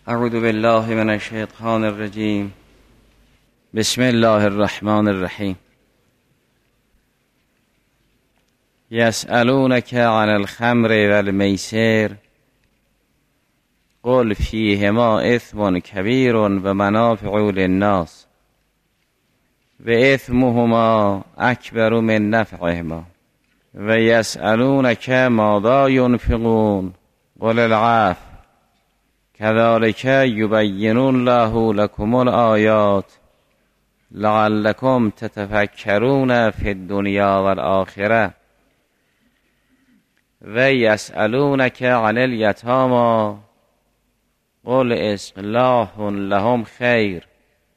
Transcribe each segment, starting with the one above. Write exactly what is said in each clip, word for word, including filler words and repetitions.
اعوذ بالله من الشیطان الرجیم. بسم الله الرحمن الرحیم. یسألونک عن الخمر والمیسر قل فیهما اثم کبیر و منافع للناس و اثمهما اکبر من نفعهما و یسألونک ماذا ینفقون قل العفو كذلك يبين الله لكم الآيات لعلكم تتفكرون في الدنيا والآخرة ويسألونك عن اليتامى قل إصلاح لهم خير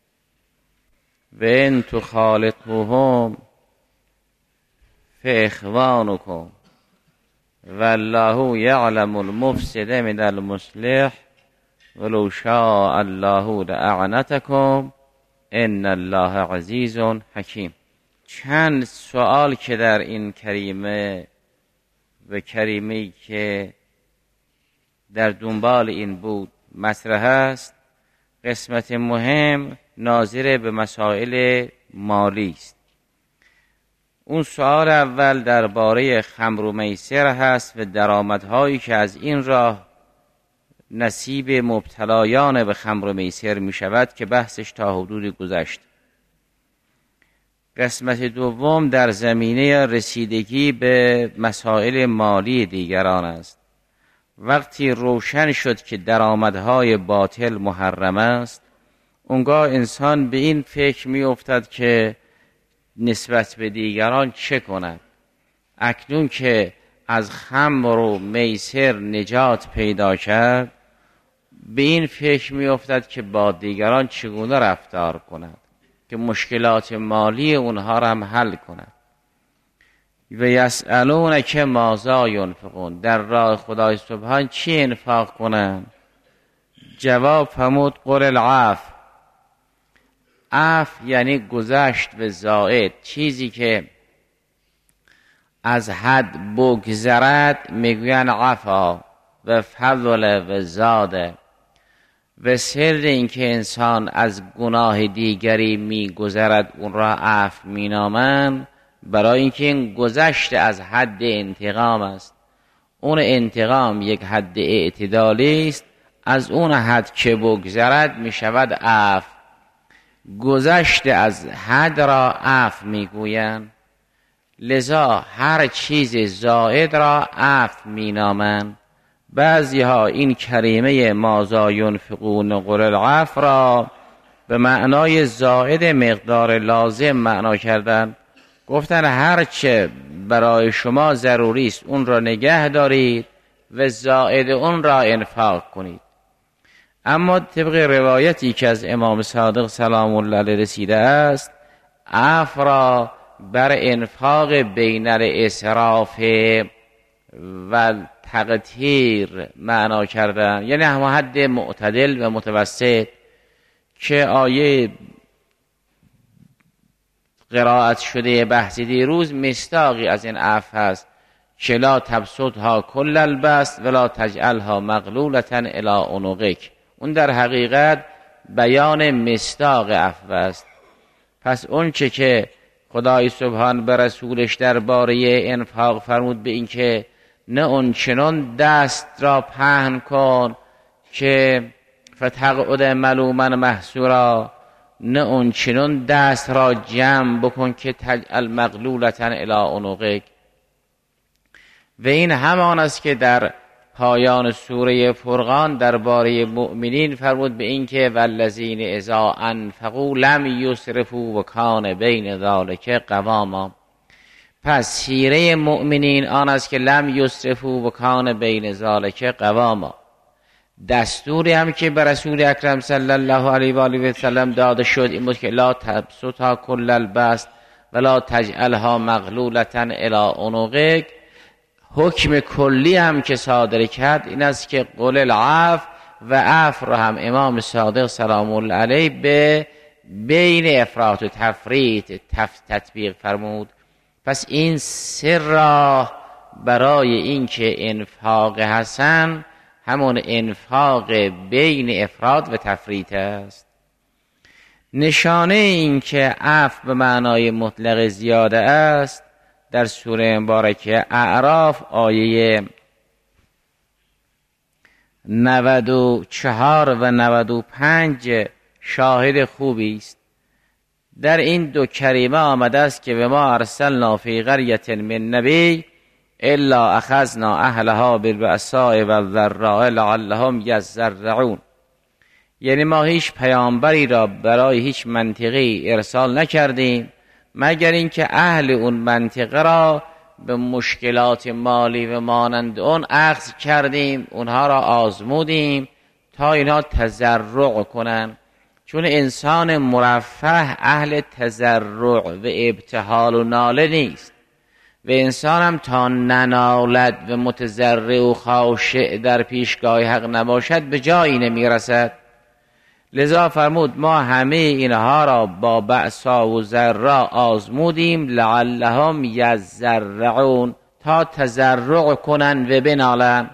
وإن تخالطوهم فإخوانكم والله يعلم المفسد من المصلح ولو شاء الله لأعنتكم ان الله عزیز حکیم. چند سوال که در این کریمه و کریمه‌ای که در دنبال این بود مطرح است، قسمت مهم ناظر به مسائل مالی است. اون سوال اول درباره خمر و میسر هست و درآمدهایی که از این راه نصیب مبتلایان به خمر و میسر می شود که بحثش تا حدودی گذشت. قسمت دوم در زمینه رسیدگی به مسائل مالی دیگران است. وقتی روشن شد که درآمدهای باطل محرم است، اونگاه انسان به این فکر می افتد که نسبت به دیگران چه کند. اکنون که از خمر و میسر نجات پیدا کرد، به این فکر می افتد که با دیگران چگونه رفتار کند که مشکلات مالی اونها را هم حل کند. و یسألونک ماذا ینفقون، در راه خدای سبحان چی انفاق کنند؟ جواب فرمود قل العفو. عفو یعنی گذشت و زائد، چیزی که از حد بگذرد میگوین عفا و فضل و زاده. و سر این که انسان از گناه دیگری میگذرد اون را عفو مینامند، برای اینکه این گذشت از حد انتقام است. اون انتقام یک حد اعتدالی است، از اون حد که بگذرد میشود عفو. گذشت از حد را عفو میگویند، لذا هر چیز زائد را عفو مینامند. بعضی ها این کریمه ماذا ینفقون قل العفو را به معنای زائد مقدار لازم معنا کردند. گفتن هر چه برای شما ضروری است اون را نگه دارید و زائد اون را انفاق کنید. اما طبق روایتی که از امام صادق سلام الله علیه رسیده است، عفو را بر انفاق بین الاسراف و تقدیر معنا کردن، یعنی هم حد معتدل و متوسط که آیه قرائت شده بحث دیروز مصداقی از این عفو هست که لا تبسطها کل البسط ولا تجعلها مغلولة الی عنقک. اون در حقیقت بیان مصداق عفو است. پس اون چه که خدای سبحان به رسولش درباره انفاق فرمود به این که نه اون چنان دست را پهن کن که فتقعد ملوما محسورا، نه اون چنان دست را جمع بکن که تجعل مغلولة الی عنقک. و این همان است که در پایان سوره فرقان درباره مؤمنین فرمود به این که والذین اذا انفقوا لم یسرفوا و کان بین ذلک قواما. پس سیره مؤمنین آن است که لم یسرفوا و کان بین ذلک قواما. دستوری هم که به رسول اکرم صلی الله علیه و آله و سلم داده شد این بود که لا تبسطها کل البسط ولا تجعلها مغلولة الی عنقک. حکم کلی هم که صادر کرد این است که قل العفو، و عفو را هم امام صادق سلام الله علیه به بین افراط و تفریط تطبیق فرمود. پس این سر راه برای اینکه انفاق حسن همون انفاق بین افراد و تفریط است. نشانه این که عفو به معنای مطلق زیاده است در سوره مبارکه اعراف آیه نود و چهار و نود و پنج شاهد خوبی است. در این دو کریمه آمده است که و ما ارسلنا فی قریة من نبی الا اخذنا اهلها بالبأساء والضراء لعلهم یضرعون. یعنی ما هیچ پیامبری را برای هیچ منطقه ارسال نکردیم مگر اینکه اهل اون منطقه را به مشکلات مالی و مانند اون اخذ کردیم، اونها را آزمودیم تا اینها تضرع کنن، چون انسان مرفه اهل تضرع و ابتهال و ناله نیست و انسان هم تا ننالد و متضرع و خاشع در پیشگاه حق نباشد به جایی نمیرسد. لذا فرمود ما همه اینها را با بأسا و ضرا آزمودیم لعلهم یضرعون، تا تضرع کنن و بنالن.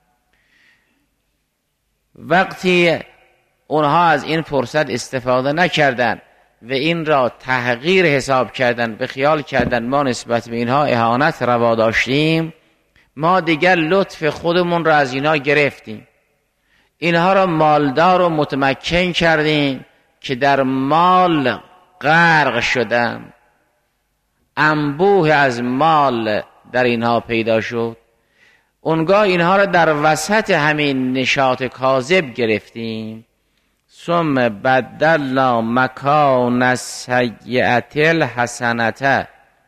وقتی اونها از این فرصت استفاده نکردن و این را تحقیر حساب کردن و خیال کردن ما نسبت به اینها اهانت روا داشتیم، ما دیگر لطف خودمون را از اینها گرفتیم، اینها را مالدار و متمکن کردیم که در مال غرق شدن، انبوه از مال در اینها پیدا شد. اونگاه اینها را در وسط همین نشاط کاذب گرفتیم. ثم بدلنا مکان السیئة الحسنة.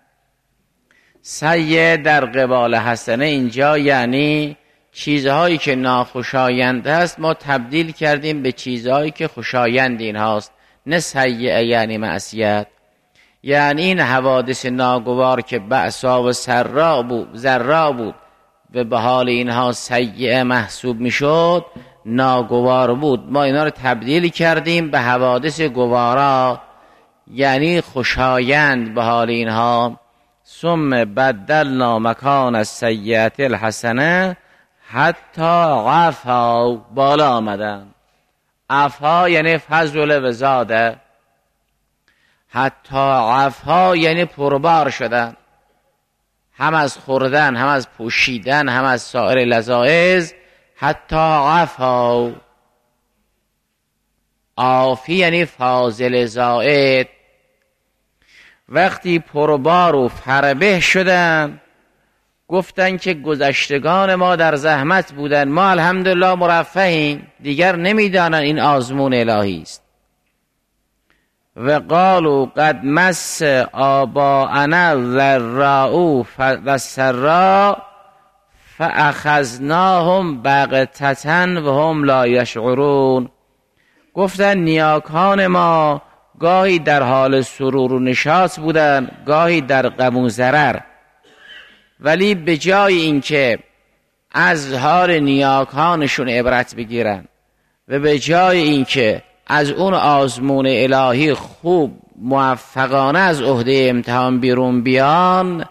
سیئه در قبال حسنه اینجا یعنی چیزهایی که ناخوشایند است ما تبدیل کردیم به چیزهایی که خوشایند این هاست. نه سیئه یعنی معصیت، یعنی این حوادث ناگوار که بأسا و سرا بود ضرا بود و به حال اینها سیئه محسوب میشد، ناگوار بود، ما اینا رو تبدیل کردیم به حوادث گوارا یعنی خوشایند به حال اینها. ثم بدلنا مکان السیئة الحسنه حتی عفا، بالا آمدن. عفا یعنی فضل و زاده، حتی عفا یعنی پربار شدن، هم از خوردن هم از پوشیدن هم از سایر لذایذ. حتی عفا، عافی یعنی فاضل زائد. وقتی پربار و فربه شدن گفتن که گذشتگان ما در زحمت بودن، ما الحمدلله مرفهیم، دیگر نمیدانن این آزمون الهی است. و قالوا قد مس آباءنا الضراء و سراء فاخذناهم بغتة و هم لا یشعرون. گفتن نیاکان ما گاهی در حال سرور و نشاط بودن، گاهی در غم و ضرر، ولی به جای اینکه از حال نیاکانشون عبرت بگیرن و به جای اینکه از اون آزمون الهی خوب موفقانه از عهده امتحان بیرون بیان،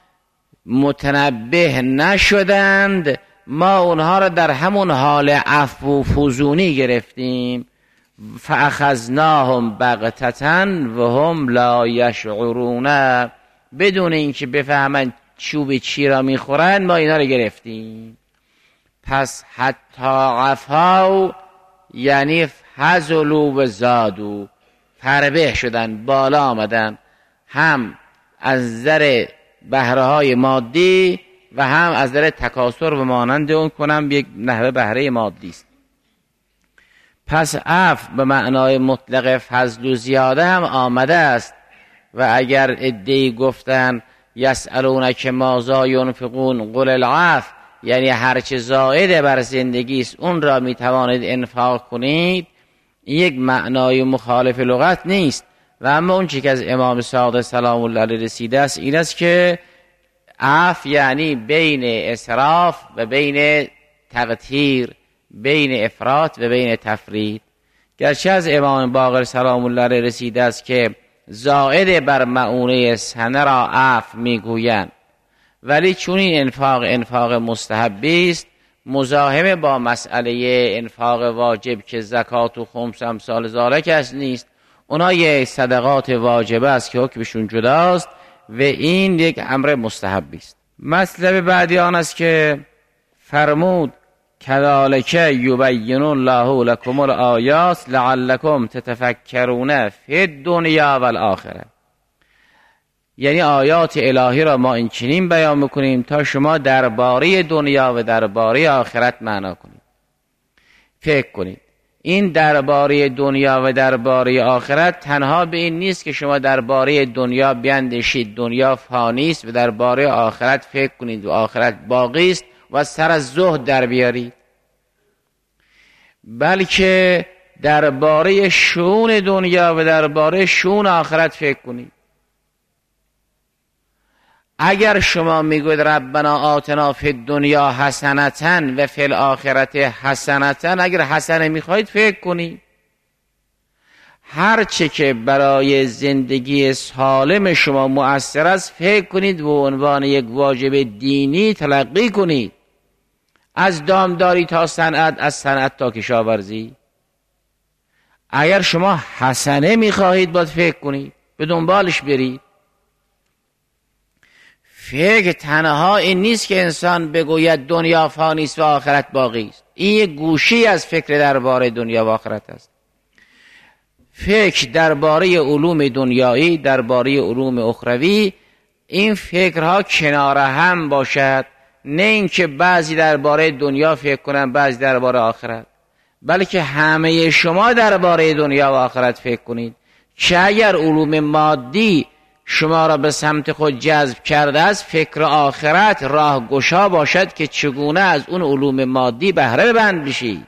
متنبه نشدند، ما اونها را در همون حال عفو و فزونی گرفتیم. فاخذناهم بغتة و هم لا یشعرون، بدون اینکه بفهمن چوب چی را میخورن ما اینا را گرفتیم. پس حتی عفا یعنی فضلوا و زادوا، فربه شدن، بالا آمدن، هم از نظر بهره های مادی و هم از نظر تکاثر و مانند اون کنم یک نحوه بهره مادی است. پس عفو به معنای مطلق فضل و زیاده هم آمده است. و اگر ادعی گفتن یسألونک ماذا ینفقون قل العفو، یعنی هرچه زائد بر زندگی است اون را میتوانید انفاق کنید، این یک معنای مخالف لغت نیست. و اما اون چی که از امام صادق سلام الله علیه رسیده است این است که عفو یعنی بین اسراف و بین تقتیر، بین افراط و بین تفرید. گرچه از امام باقر سلام الله علیه رسیده است که زائد بر مؤونه سنه را عفو میگویند، ولی چون این انفاق انفاق مستحبی است، مزاحم با مسئله انفاق واجب که زکات و خمس امثال ذالک است نیست. اونا یه صدقات واجبه است که حکمشون جداست و این یک امر مستحبی است. مطلب بعدی آن است که فرمود کذالک یبین الله لکم الآیات لعلکم تتفکرون فی الدنیا و الاخره. یعنی آیات الهی را ما این چنین بیان میکنیم تا شما درباره دنیا و درباره آخرت معنا کنید، فکر کنید. این درباره دنیا و درباره آخرت تنها به این نیست که شما درباره دنیا بیندیشید دنیا فانی است و درباره آخرت فکر کنید و آخرت باقی است و سر از زهد در بیارید، بلکه درباره شؤون دنیا و درباره شؤون آخرت فکر کنید. اگر شما میگوید ربنا آتنا فی الدنیا حسنة و فی الاخرة حسنة، اگر حسنه میخواید فکر کنید. هر چه که برای زندگی سالم شما مؤثر است فکر کنید و عنوان یک واجب دینی تلقی کنید، از دامداری تا صنعت، از صنعت تا کشاورزی. اگر شما حسنه میخواهید باید فکر کنید، به دنبالش برید. فکر تنها این نیست که انسان بگوید دنیا فانی است و آخرت باقی است. این یک گوشی از فکر درباره دنیا و آخرت است. فکر درباره علوم دنیایی، درباره علوم اخروی، این فکرها کنار هم باشد، نه اینکه بعضی درباره دنیا فکر کنن بعضی درباره آخرت، بلکه همه شما درباره دنیا و آخرت فکر کنید. چه اگر علوم مادی شما را به سمت خود جذب کرده است، فکر آخرت راهگشا باشد که چگونه از اون علوم مادی بهره ببند بشید.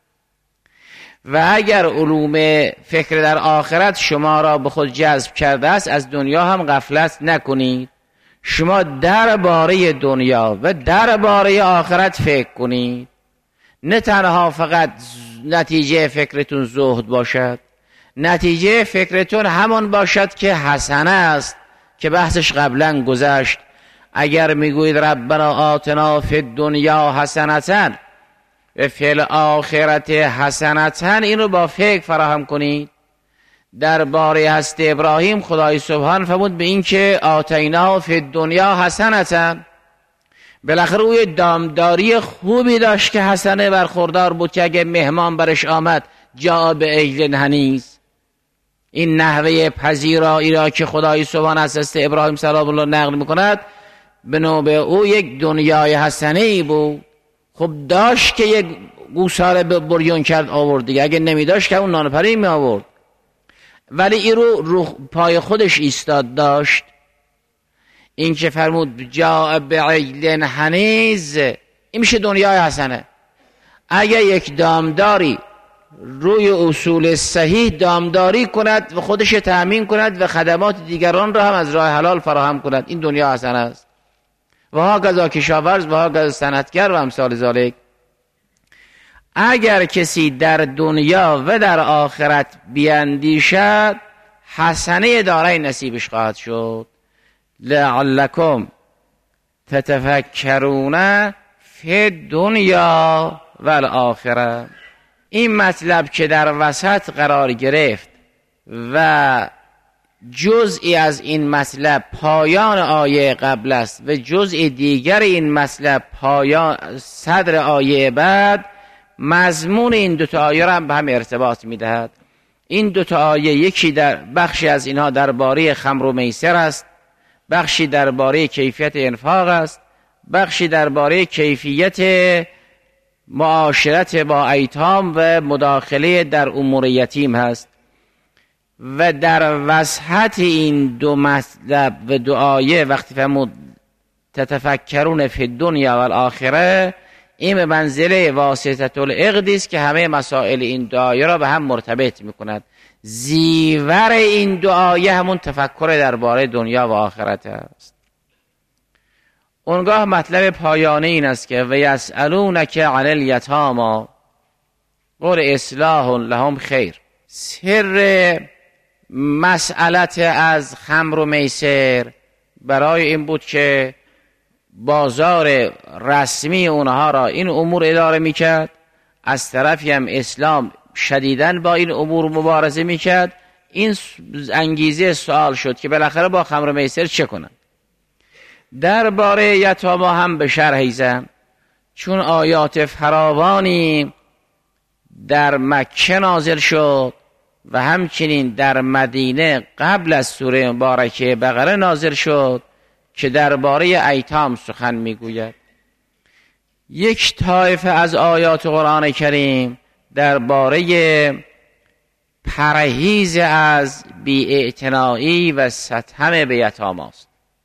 و اگر علوم فکر در آخرت شما را به خود جذب کرده است، از دنیا هم غفلت نکنید. شما درباره دنیا و درباره آخرت فکر کنید، نه تنها فقط نتیجه فکرتون زهد باشد، نتیجه فکرتون همان باشد که حسنه است که بحثش قبلا گذشت. اگر میگوید ربنا آتنا فی الدنیا حسنة و فی الاخرة حسنة، این رو با فکر فراهم کنید. درباره هست ابراهیم خدای سبحان فرمود به این که آتینا فی الدنیا حسنة، بالاخره او دامداری خوبی داشت که حسنه برخوردار بود که اگه مهمان برش آمد جا به عجل حنیذ. این نحوه پذیرایی را که خدای سبحان از دست ابراهیم سلام الله نقل میکند به نوبه او یک دنیای حسنه ای بود. خب داشت که یک گوساله بریون کرد آورد دیگه، اگه نمی داشت که اون نانپری می آورد، ولی این رو, رو پای خودش ایستاد داشت. این که فرمود جا به عجل حنیذ، این میشه دنیای حسنه. اگه یک دامداری روی اصول صحیح دامداری کند و خودش تأمین کند و خدمات دیگران را هم از راه حلال فراهم کند، این دنیا حسنه است. و ها کذا کشاورز و ها کذا صنعتگر و امثال ذالک. اگر کسی در دنیا و در آخرت بیندیشد، حسنه دارای نصیبش خواهد شد. لعلکم تتفکرون فی الدنیا و الاخره. این مطلب که در وسط قرار گرفت و جزئی از این مطلب پایان آیه قبل است و جزء دیگر این مطلب پایان صدر آیه بعد، مضمون این دو تا آیه را هم به هم ارتباط میدهد. این دو تا آیه یکی در بخشی از اینها درباره خمر و میسر است، بخشی درباره کیفیت انفاق است، بخشی درباره کیفیت معاشرت با ایتام و مداخله در امور یتیم هست. و در وسط این دو مطلب و دو آیه وقتی فرمود تتفکرون فی الدنیا و الاخره، این به منزله واسطه العقد است که همه مسائل این دو آیه را به هم مرتبط میکند. زیور این دو آیه همون تفکر درباره دنیا و آخرت است. اونگاه مطلب پایانه این است که و یسألونک عن الیتامی قل اصلاح لهم خیر. سر مسئلت از خمر و میسر برای این بود که بازار رسمی اونها را این امور اداره میکرد، از طرفی هم اسلام شدیداً با این امور مبارزه میکرد. این انگیزه سوال شد که بالاخره با خمر و میسر چه کنن. درباره یتاما هم به شرحیزم، چون آیات فراوانی در مکه نازل شد و همچنین در مدینه قبل از سوره مبارکه بقره نازل شد که درباره ایتام سخن میگوید. یک طایفه از آیات قرآن کریم درباره پرهیز از بی‌اعتنایی و ستم به یتاماست.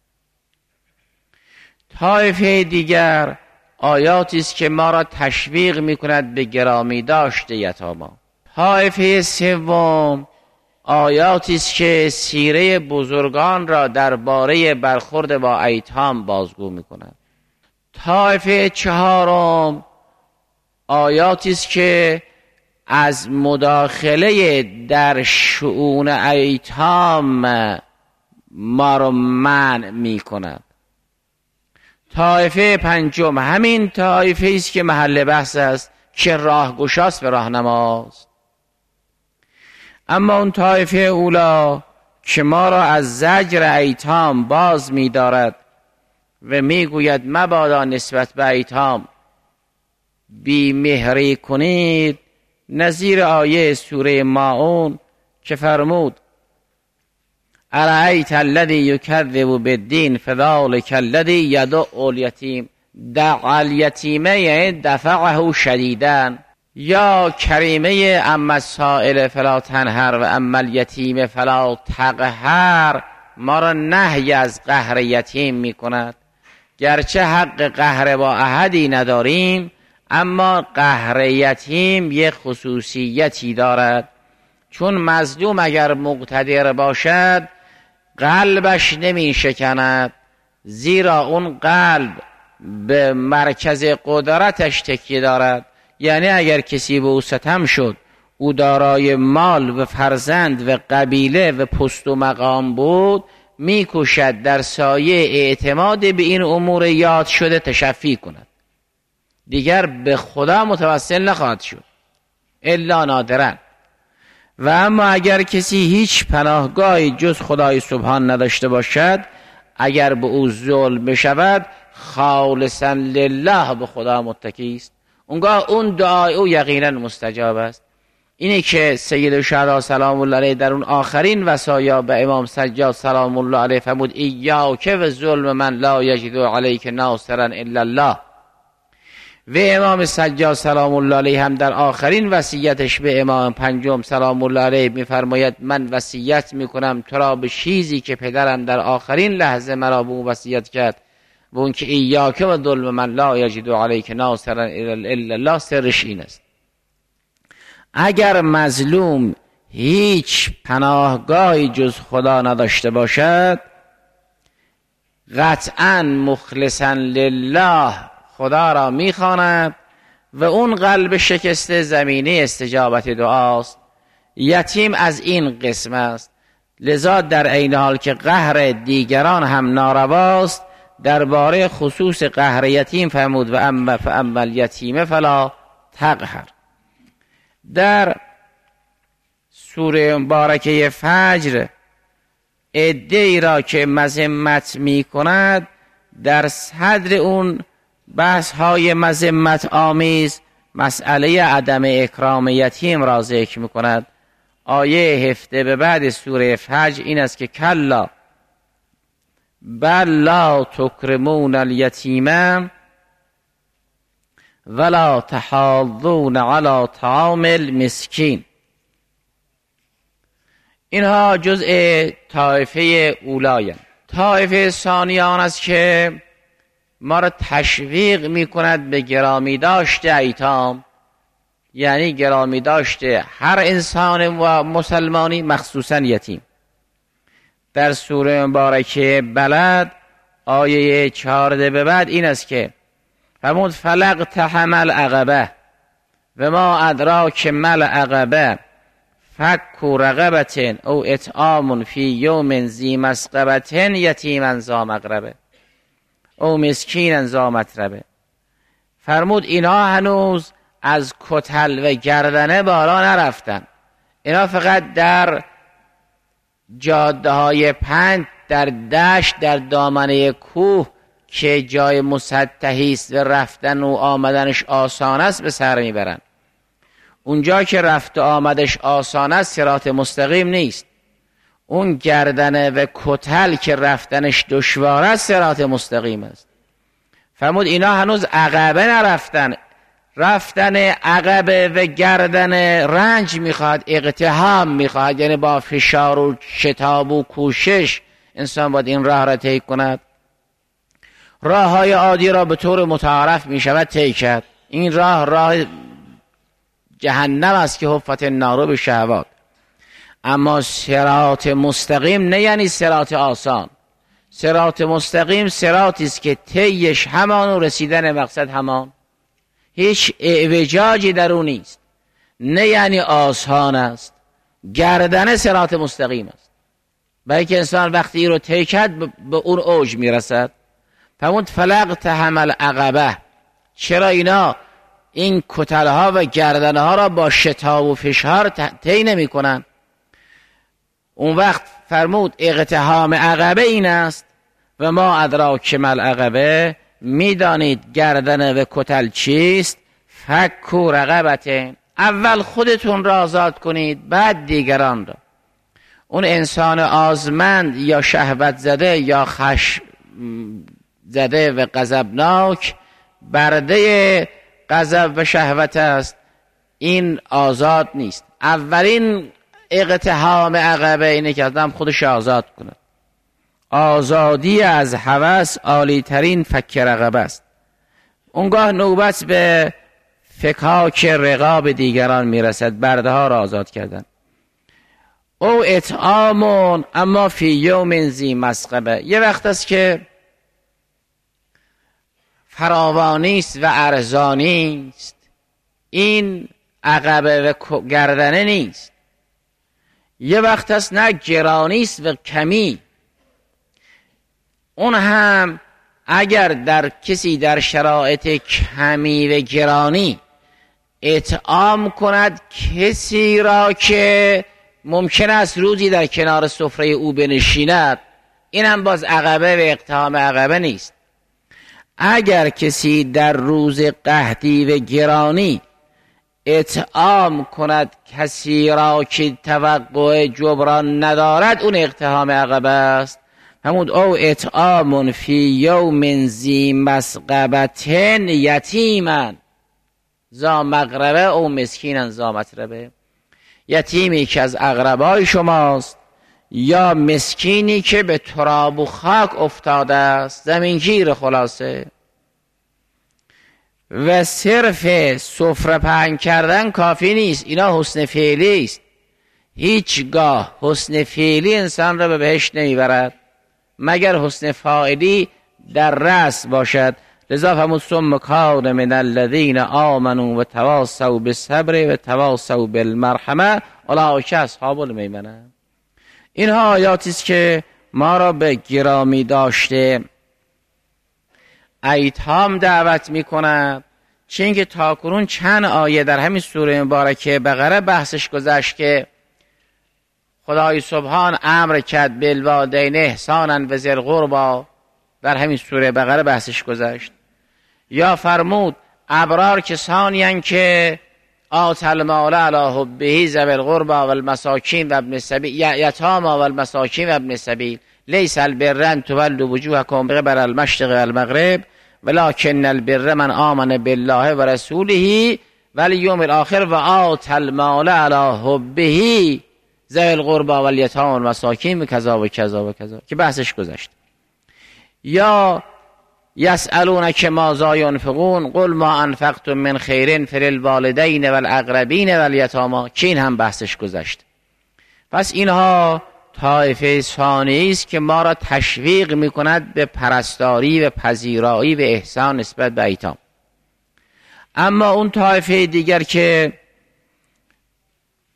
طایفه دیگر آیاتی است که ما را تشویق میکند به گرامی داشت یتاما. طایفه سوم آیاتی است که سیره بزرگان را درباره برخورد با ایتام بازگو میکند. طایفه چهارم آیاتی است که از مداخله در شؤون ایتام ما را منع میکند. طایفه پنجم همین طایفه است که محل بحث است که راهگشاست به راهنماست. اما اون طایفه اولا که ما را از زجر ایتام باز می‌دارد و میگوید مبادا نسبت به ایتام بی مهری کنید، نظیر آیه سوره ماعون که فرمود ارأیت الذی یکذب بالدین فذلک الذی یدع الیتیم دع الیتیم یعنی دفعه شدیدا، یا کریمه اما السائل فلا تنهر و اما الیتیم فلا تقهر ما را نهی از قهر یتیم می کند. گرچه حق قهر با احدی نداریم، اما قهر یتیم یک خصوصیتی دارد، چون مظلوم اگر مقتدر باشد قلبش نمی شکند، زیرا اون قلب به مرکز قدرتش تکیه دارد. یعنی اگر کسی به او ستم شد، او دارای مال و فرزند و قبیله و پست و مقام بود، میکوشد در سایه اعتماد به این امور یاد شده تشفی کند، دیگر به خدا متوسل نخواهد شد الا نادرا. و اما اگر کسی هیچ پناهگاهی جز خدای سبحان نداشته باشد، اگر به او ظلم بشود خالصا لله به خدا متکی است، اونگاه اون دعای او یقینا مستجاب است. اینه که سید الشهدا سلام الله علیه در اون آخرین وصایا به امام سجاد سلام الله علیه فرمود ایاک و ظلم من لا یجد علیک ناصرا الا الله. و امام سجاد سلام الله علیه هم در آخرین وصیتش به امام پنجم سلام الله علیه میفرماید من وصیت میکنم تو را به چیزی که پدرم در آخرین لحظه مرا به اون وصیت کرد، و اون که ایاک و ظلم من لا یجد علیک ناصرا الا الله. سرش این است اگر مظلوم هیچ پناهگاهی جز خدا نداشته باشد، قطعا مخلصا لله خدا را میخواند و اون قلب شکسته زمینه استجابت دعاست. یتیم از این قسم است، لذا در عین حال که قهر دیگران هم نارواست، درباره خصوص قهر یتیم فرمود و اما فاما الیتیم فلا تقهر. در سوره مبارکه فجر عده‌ای را که مذمت می کند، در صدر اون بحث های مذمت آمیز مسئله عدم اکرام یتیم را ذکر می کند. آیه هفده به بعد سوره فجر این است که کلا بل لا تکرمون الیتیم ولا تحاضون علی طعام المسکین. اینها جزء طایفه اولایند. طایفه ثانیان است که ما را تشویق می کند به گرامی داشت ایتام، یعنی گرامی داشته هر انسان و مسلمانی مخصوصا یتیم. در سوره مبارکه بلد آیه چهارده به بعد این است که فرمود فلاقتحم العقبه و ما ادراک ما العقبه فک رقبة او اطعام فی یوم ذی مسغبة یتیما ذا مقربه. او مسکینا ذا متربه. فرمود اینا هنوز از کتل و گردنه بالا نرفتن، اینا فقط در جاده های پند، در دشت، در دامنه کوه که جای مسطحی است و رفتن و آمدنش آسان است به سر میبرن. اونجا که رفت و آمدش آسان است صراط مستقیم نیست. اون گردنه و کتل که رفتنش دشوار است صراط مستقیم است. فرمود اینا هنوز عقبه نرفتن. رفتن عقبه و گردن رنج میخواد، اقتحام میخواد، یعنی با فشار و شتاب و کوشش انسان باید این راه را طی کند. راه های عادی را به طور متعارف میشود طی کرد. این راه راه جهنم است که حفت النار به شهوات. اما صراط مستقیم نه یعنی صراط آسان. صراط مستقیم صراطی است که طیش همان و رسیدن مقصد همان، هیچ اعوجاجی در اون نیست. نه یعنی آسان است، گردن صراط مستقیم است، برای که انسان وقتی رو طی کرد به اون اوج میرسد. فرمود فلقت حمل عقبه. چرا اینا این کتلها و گردنها را با شتاب و فشار طی نمی کنن؟ اون وقت فرمود اقتحام عقبه این است. و ما ادراک مل عقبه، میدانید گردن و کتل چیست؟ فکو رقبتین، اول خودتون را آزاد کنید بعد دیگران را. اون انسان آزمند یا شهوت زده یا خشم زده و غضبناک برده غضب و شهوت است، این آزاد نیست. اولین اقتحام عقبه اینه که آدم خودش آزاد کنه. آزادی از هوس عالی ترین فک رقبه است. اونگاه نوبت به فکاک رقاب دیگران میرسد، برده ها را آزاد کردن. او اطعامون اما فی یوم ذی مسغبه، یه وقت است که فراوانی است و ارزانی است. این عقبه و گردنه نیست. یه وقت است نه گرانی است و کمی. اون هم اگر در کسی در شرایط کمی و گرانی اطعام کند کسی را که ممکن است روزی در کنار سفره او بنشیند، این هم باز عقبه و اقتحام عقبه نیست. اگر کسی در روز قحطی و گرانی اطعام کند کسی را که توقع جبران ندارد، اون اقتحام عقبه است. همون او اطعام فی یوم ذی مسغبتن یتیما ذا مقربه او مسکینا ذا متربه. یتیمی که از اقربای شماست یا مسکینی که به تراب و خاک افتاده است، زمینگیر خلاصه. و صرف سفره پهن کردن کافی نیست، اینا حسن فعلی است. هیچگاه حسن فعلی انسان را به بهشت نمیبرد مگر حسن فاعلی در رأس باشد. لذا فرمود ثم کان من الذین آمنوا و تواصوا بالصبر و تواصوا بالمرحمه اولئک اصحاب المیمنه. اینها آیاتی است که ما را به گرامی داشته ایتام دعوت میکند. چون که تاکنون چند آیه در همین سوره مبارکه بقره بحثش گذشت که خدای سبحان امر کرد بالوالدین احسانا و ذی القربی، در همین سوره بقره بحثش گذشت. یا فرمود ابرار کسانی اند که آتى المال علی حبه ذوی القربی و المساکین و ابن السبیل یتامی و المساکین و ابن السبیل لیس البر ان تولوا وجوهکم قبل المشرق و المغرب ولکن البر من آمن بالله و رسوله والیوم الاخر و آتى المال علی حبه ذوی القربی و الیتامی و المساکین و کذا و کذا و کذا که بحثش گذشت. یا یسألونک ماذا ینفقون قل ما انفقتم من خیر فللوالدین والاقربین والیتامی که این هم بحثش گذشت. پس اینها طایفه ثانی است که ما را تشویق میکند به پرستاری و پذیرایی و احسان نسبت به ایتام. اما اون طایفه دیگر که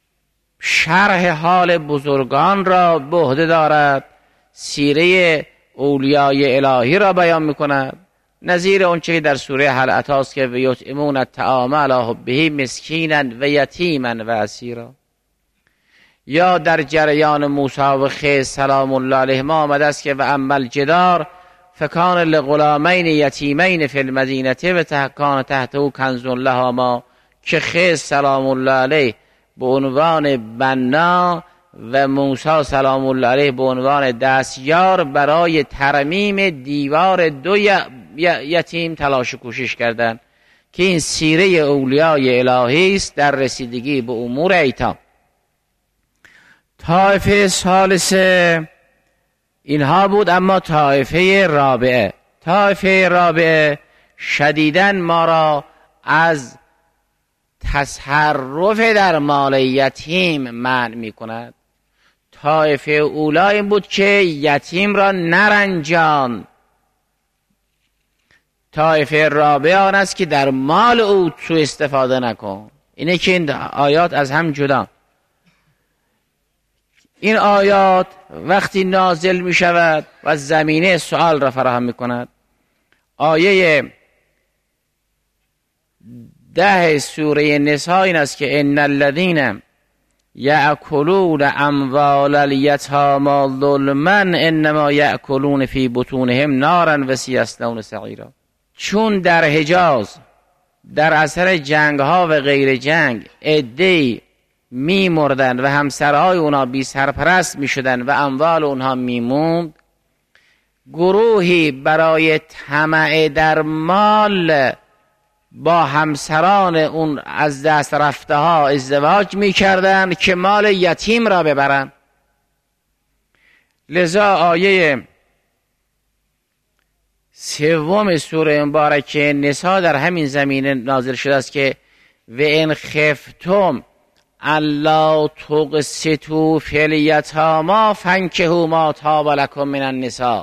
شرح حال بزرگان را به عهده دارد، سیره اولیای الهی را بیان میکند، نظیر اون چه در سوره هل اتاست که یطعمون الطعام علی حبه مسکینا و یتیما و اسیرا. یا در جریان موسی و خضر سلام الله علیهما آمده است که و اما الجدار فکان لغلامین یتیمین فی المدینه و کان تحته کنز لهما، که خضر سلام الله علیه به عنوان بنا و موسی سلام الله علیه به عنوان دستیار برای ترمیم دیوار دو یتیم تلاش و کوشش کردند، که این سیره اولیای الهی است در رسیدگی به امور ایتام. طایفه ثالثه اینها بود. اما طایفه رابعه طایفه رابعه شدیداً ما را از تصرف در مال یتیم منع می کند. طایفه اولی این بود که یتیم را نرنجان. طایفه رابعه آن است که در مال او سوء استفاده نکن. اینه که این آیات از هم جدا. این آیات وقتی نازل می شود و زمینه سوال را فراهم می کند. آیه ده سوره نساء این است که ان الذین یأکلون اموال الیتامی ظلما انما یأکلون فی بطونهم نارا و سیصلون سعیرا. چون در حجاز در اثر جنگ ها و غیر جنگ عده‌ای می مردن و همسرهای اونا بی سرپرست می شدن و اموال اونها می موند، گروهی برای طمع در مال با همسران اون از دست رفته ها ازدواج می کردن که مال یتیم را ببرن. لذا آیه سوم سوره مبارکه نساء در همین زمینه نازل شده است که و ان خفتم الا تقسطوا فی الیتامی فانکحوا ما طاب لکم من النساء.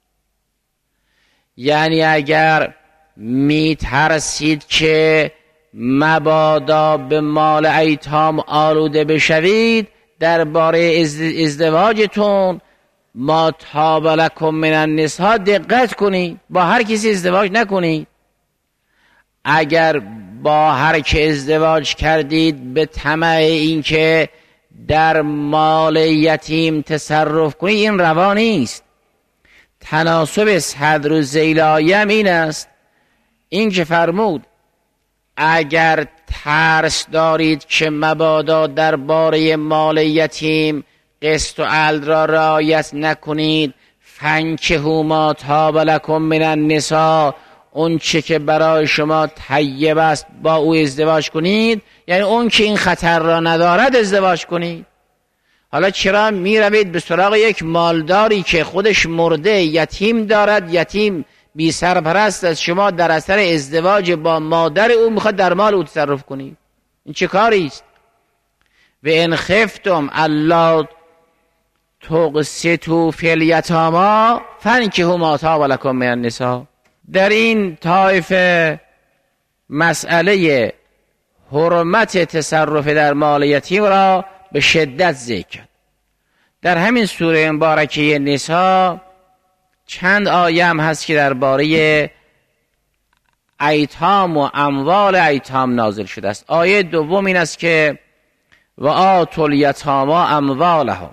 یعنی اگر می ترسید که مبادا به مال ایتام آلوده بشوید درباره ازدواجتون ما طاب لکم من النساء دقت کنید، با هر کسی ازدواج نکنید. اگر با هر که ازدواج کردید به طمع این که در مال یتیم تصرف کنید، این روا نیست. تناسب صدر و ذیل آیه این است، این که فرمود اگر ترس دارید که مبادا درباره مال یتیم قسط و عدل را رعایت نکنید، فانکحوا ما طاب لکم من النساء، اون چه که برای شما طیب است با او ازدواج کنید. یعنی اون که این خطر را ندارد ازدواج کنید. حالا چرا می روید به سراغ یک مالداری که خودش مرده، یتیم دارد، یتیم بی سرپرست است، شما در اثر ازدواج با مادر او میخواد در مال او تصرف کنید؟ این چه کاری است؟ و ان خفتم الا تقسطوا فی الیتامی فانکحوا ما طاب لکم من النساء. در این طایفه مسئله حرمت تصرف در مال یتیم را به شدت ذکر کرد. در همین سوره مبارکه نساء چند آیه هم هست که درباره ایتام و اموال ایتام نازل شده است. آیه دوم این است که و آتوا الیتامی اموالهم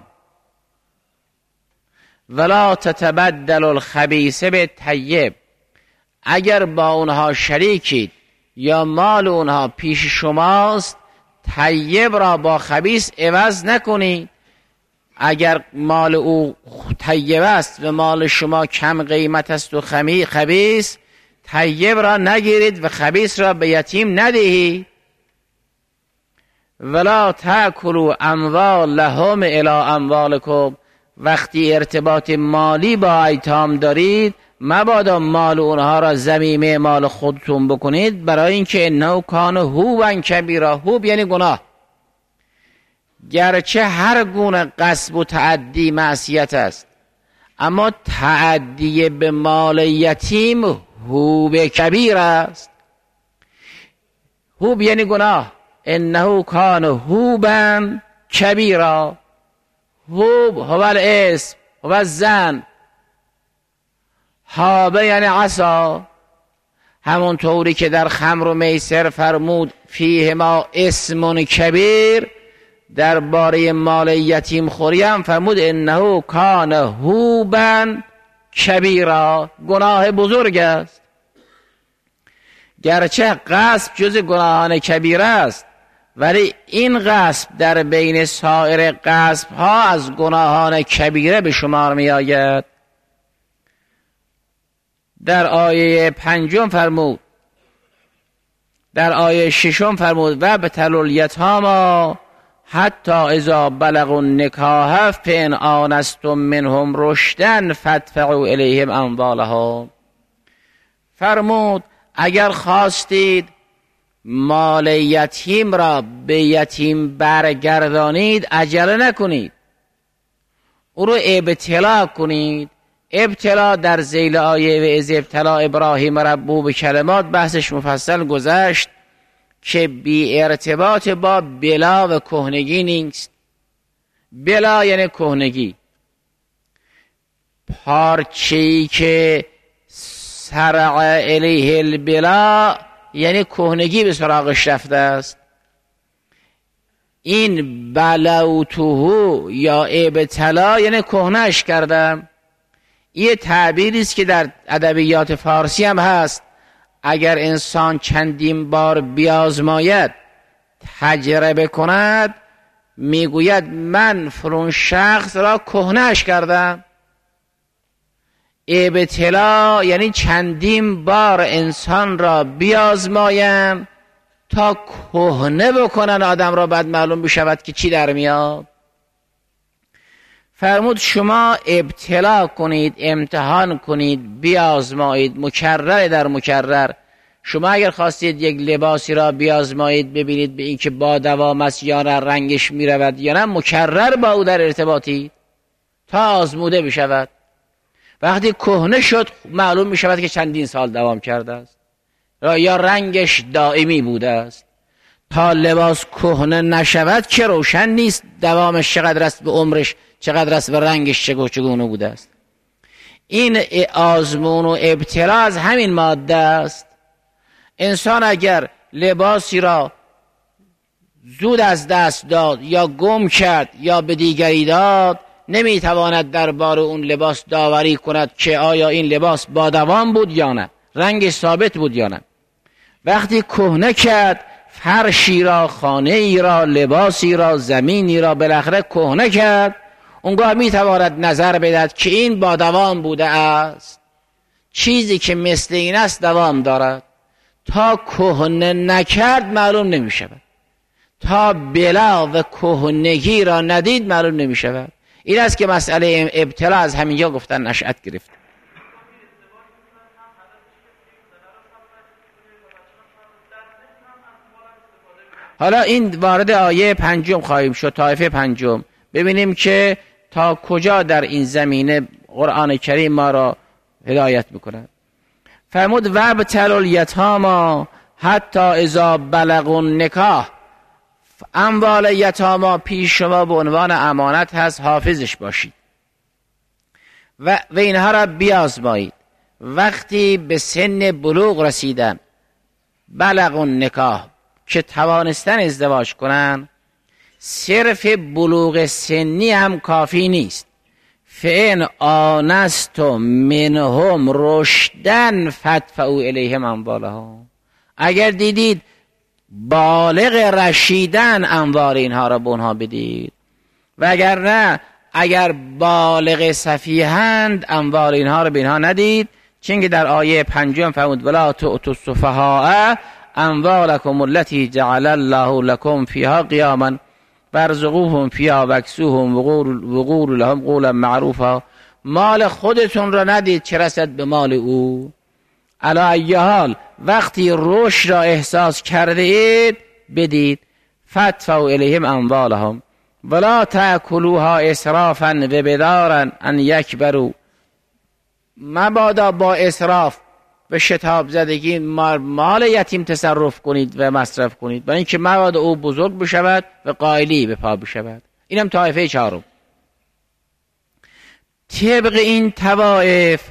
ولا تتبدلوا الخبیث بالطیب. اگر با اونها شریکید یا مال اونها پیش شماست، طیب را با خبیث عوض نکنید. اگر مال او طیب است و مال شما کم قیمت است و خبیث، طیب را نگیرید و خبیث را به یتیم ندهید. ولا تأکلوا اموالهم الی اموالکم. وقتی ارتباط مالی با ایتام دارید، مبادا مال اونها را ضمیمه مال خودتون بکنید، برای اینکه انه کان هوبا کبیرا. هوب یعنی گناه. گرچه هر گونه غصب و تعدی معصیت است، اما تعدی به مال یتیم هوب کبیر است. هوب یعنی گناه. انه کان هوبا کبیرا. هوب هو الاسم هو الزن هابه یعنی عصا، همون طوری که در خمر و میسر فرمود فیه ما اسم کبیر، در باره مال یتیم خوری هم فرمود انه کان هوبا کبیرا، گناه بزرگ است. گرچه غصب جز گناهان کبیر است، ولی این غصب در بین سایر غصب ها از گناهان کبیره به شمار می آید. در آیه پنجم فرمود، در آیه ششم فرمود و ابتلوا الیتامی حتی اذا بلغوا النکاح فان آنستم منهم رشدا فادفعوا الیهم اموالهم. فرمود اگر خواستید مال یتیم را به یتیم برگردانید عجله نکنید، او رو ابتلا کنید. ابتلا در ذیل آیه و از ابتلا ابراهیم ربه به کلمات بحثش مفصل گذشت که بی ارتباط با بلا و کهنگی نیست. بلا یعنی کهنگی، پارچه‌ای که سرع الیه البلا یعنی کهنگی به سراغش رفته است. این بلوتوهو یا ابتلا یعنی کهنش کردم. یه تعبیری است که در ادبیات فارسی هم هست. اگر انسان چندین بار بیازماید، تجربه کند، میگوید من فلان شخص را کهنش کردم. ابتلا یعنی چندین بار انسان را بیازمایم تا کهنه بکنن آدم را، بعد معلوم بشود که چی در میاد. فرمود شما ابتلا کنید، امتحان کنید، بیازمایید، مکرر در مکرر. شما اگر خواستید یک لباسی را بیازمایید ببینید به این که با دوام است یا نه، رنگش می رود یا نه، مکرر با او در ارتباطی تا آزموده بشود. وقتی کهنه شد معلوم می شود که چندین سال دوام کرده است یا رنگش دائمی بوده است. تا لباس کهنه نشود که روشن نیست دوامش چقدر است، به عمرش چقدر است و رنگش چگونه بوده است. این آزمون و ابتلا از همین ماده است. انسان اگر لباسی را زود از دست داد یا گم کرد یا به دیگری داد، نمیتواند درباره اون لباس داوری کند که آیا این لباس با دوام بود یا نه، رنگ ثابت بود یا نه. وقتی کهنه کرد، فرشی را، خانه ای را، لباسی را، زمینی را بالاخره کهنه کرد، اونگاه میتواند نظر بدهد که این با دوام بوده است. چیزی که مثل این است دوام دارد. تا کهنه نکرد معلوم نمی شود. تا بلا و کهنگی را ندید معلوم نمی شود. این است که مسئله ابتلا از همینجا گفتن نشأت گرفت. حالا این وارد آیه پنجم خواهیم شد، طایفه پنجم. ببینیم که تا کجا در این زمینه قرآن کریم ما را هدایت میکند. فرمود و ابتلوا الیتامی حتی اذا بلغوا النکاح. اموال یتاما پیش شما به عنوان امانت هست، حافظش باشید و, و اینها را بیازمایید. وقتی به سن بلوغ رسیدن، بلغوا النکاح، که توانستن ازدواج کنن، صرف بلوغ سنی هم کافی نیست. فان آنستم منهم رشدا فادفعوا الیهم اموالهم. اگر دیدید بالغ رشیدن، اموال اینها را به اونها بدید، و اگر نه، اگر بالغ سفیهند، اموال اینها را به اینها ندید. چون که در آیه پنجم فرمود ولا تؤتوا السفهاء اموالکم التي جعل الله لكم فيها قیاما وارزقوهم فيها واکسوهم وقولوا لهم قولا معروفا. مال خودتون را ندید چه رسد به مال او. علی ای حال وقتی رشد را احساس کرده اید بدید. فادفعوا الیهم اموالهم ولا تأکلوها اسرافا و بدارا ان یکبروا. مبادا با اسراف و شتاب زدگی مال یتیم تصرف کنید و مصرف کنید، برای اینکه مبادا او بزرگ بشود و قائلی به پا بشود. اینم طایفه چهارم. طبق این طوائف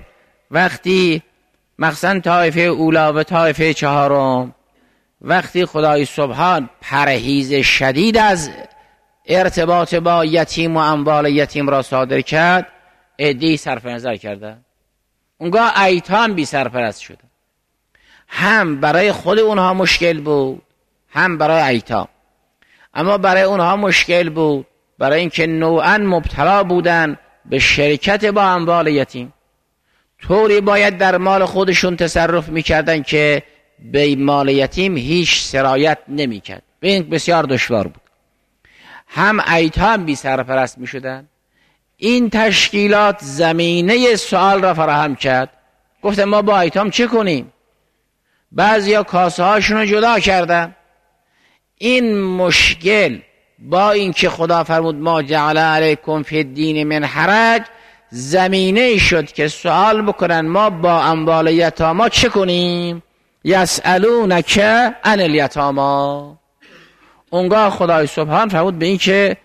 وقتی مخصوصا طایفه اولا و طایفه چهارم، وقتی خدای سبحان پرهیز شدید از ارتباط با یتیم و اموال یتیم را صادر کرد، عده‌ای صرف نظر کرده، اونگاه ایتام بی سرپرست شده. هم برای خود اونها مشکل بود، هم برای ایتام. اما برای اونها مشکل بود برای اینکه نوعا مبتلا بودن به شرکت با اموال یتیم، طوری باید در مال خودشون تصرف میکردن که به مال یتیم هیچ سرایت نمیکرد، به این بسیار دشوار بود. هم ایتام بی سرپرست میشدن. این تشکیلات زمینه سوال را فراهم کرد. گفتن ما با ایتام چه کنیم؟ بعضیا کاسه هاشون رو جدا کردن. این مشکل با اینکه خدا فرمود ما جعل علیکم فی الدین من حرج، زمینه شد که سوال بکنن ما با اموال یتاما چه کنیم؟ یسألونک عن الیتاما. اونگاه خدای سبحان فرمود به این که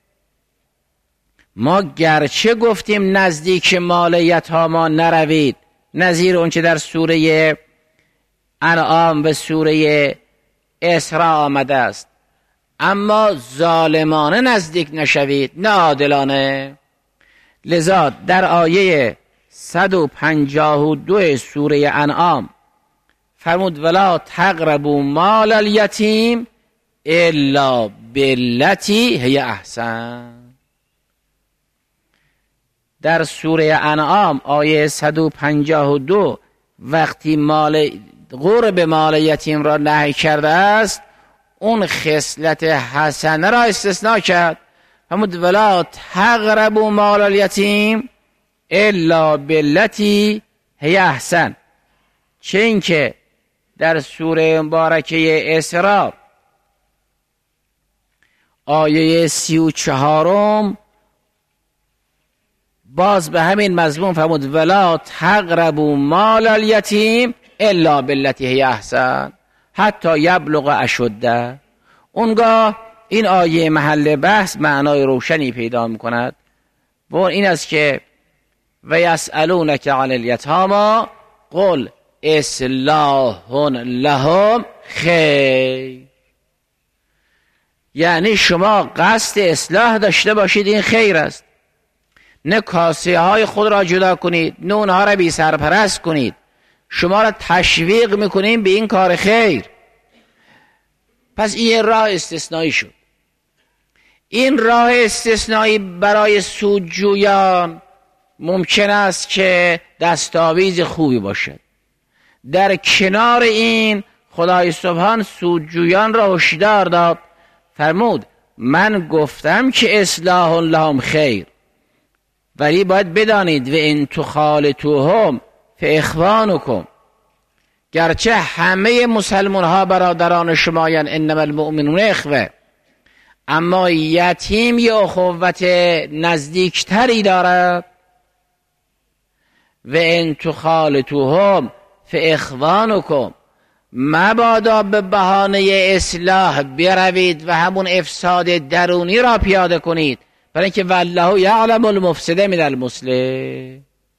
ما گرچه گفتیم نزدیک مال یتاما نروید، نظیر اون چه در سوره انعام و سوره اسراء آمده است، اما ظالمانه نزدیک نشوید، نه عادلانه. لذا در آیه صد و پنجاه و دو سوره انعام فرمود ولا تقربوا مال الیتیم الا باللتی هی احسن. در سوره انعام آیه صد و پنجاه و دو وقتی مال قرب مال یتیم را نهی کرده است، اون خصلت حسنه را استثناء کرد. فرمود ولا تقربوا مال الیتیم الا باللتی هی احسن. چه اینکه در سوره مبارکه اسراء آیه سی و چهارم باز به همین مضمون فرمود ولا تقربوا مال الیتیم الا باللتی هی احسن حتی یبلغ اشده. اونگاه این آیه محل بحث معنای روشنی پیدا میکند و این است که و یسألونک عن الیتاما قل اصلاح لهم خیر. یعنی شما قصد اصلاح داشته باشید، این خیر است. نه کاسه های خود را جدا کنید، نه اونها را بی سرپرست کنید. شما را تشویق میکنیم به این کار خیر. پس این راه استثنایی شد. این راه استثنایی برای سودجویان ممکن است که دستاویز خوبی باشد. در کنار این خدای سبحان سودجویان را هشدار داد، فرمود من گفتم که اصلاح لهم خیر، ولی باید بدانید و ان تخالطوهم فاخوانکم. گرچه همه مسلمان ها برادران شمایان، انما المؤمنون اخوه، اما یتیم یه اخوت نزدیکتری دارد. و ان تخالطوهم فاخوانکم، مبادا به بهانه اصلاح بروید و همون افساد درونی را پیاده کنید، برای اینکه والله یعلم المفسد من المصلح.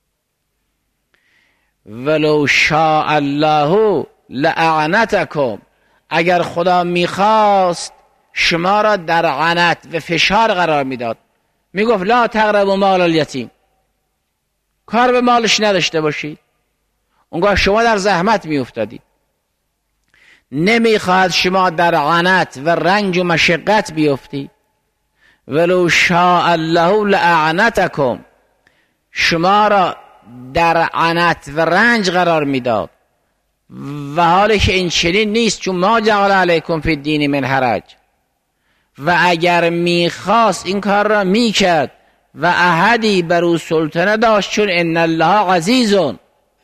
ولو شاء الله لعنتکم، اگر خدا میخواست شما را در عنت و فشار قرار میداد، میگفت لا تقربوا مال الیتیم، کار به مالش نداشته باشید، اونگاه شما در زحمت میافتادید. نمیخواد شما در عنت و رنج و مشقت بیفتید. ولو شاء الله لعنتکم، شما را در عنت و رنج قرار میداد، و حالی که این چنین نیست، چون ما جعل علیکم فی الدین من حرج. و اگر میخواست این کار را میکرد و احدی بر او سلطنه داشت، چون ان الله عزیزون،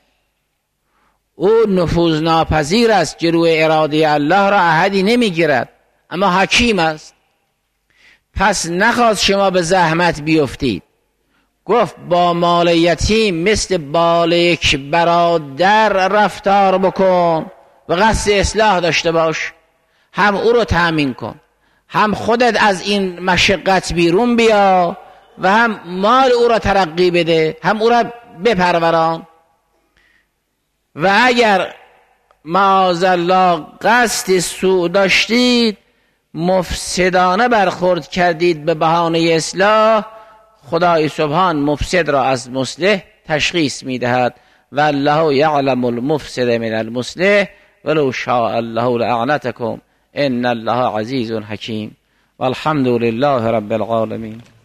او نفوذ ناپذیر است، جلوی اراده الله را احدی نمیگیرد، اما حکیم است. پس نخواست شما به زحمت بیفتید، گفت با مال یتیم مثل بال یک برادر رفتار بکن و قصد اصلاح داشته باش، هم او رو تأمین کن، هم خودت از این مشقت بیرون بیا و هم مال او را ترقی بده، هم او را بپروران. و اگر معاذالله قصد سوء داشتید، مفسدانه برخورد کردید به بهانه اصلاح، خدای سبحان مفسد را از مصلح تشخیص میدهد و الله یعلم المفسد من المصلح ولو شاء الله لأعنتکم ان الله عزیز حکیم والحمد لله رب العالمین.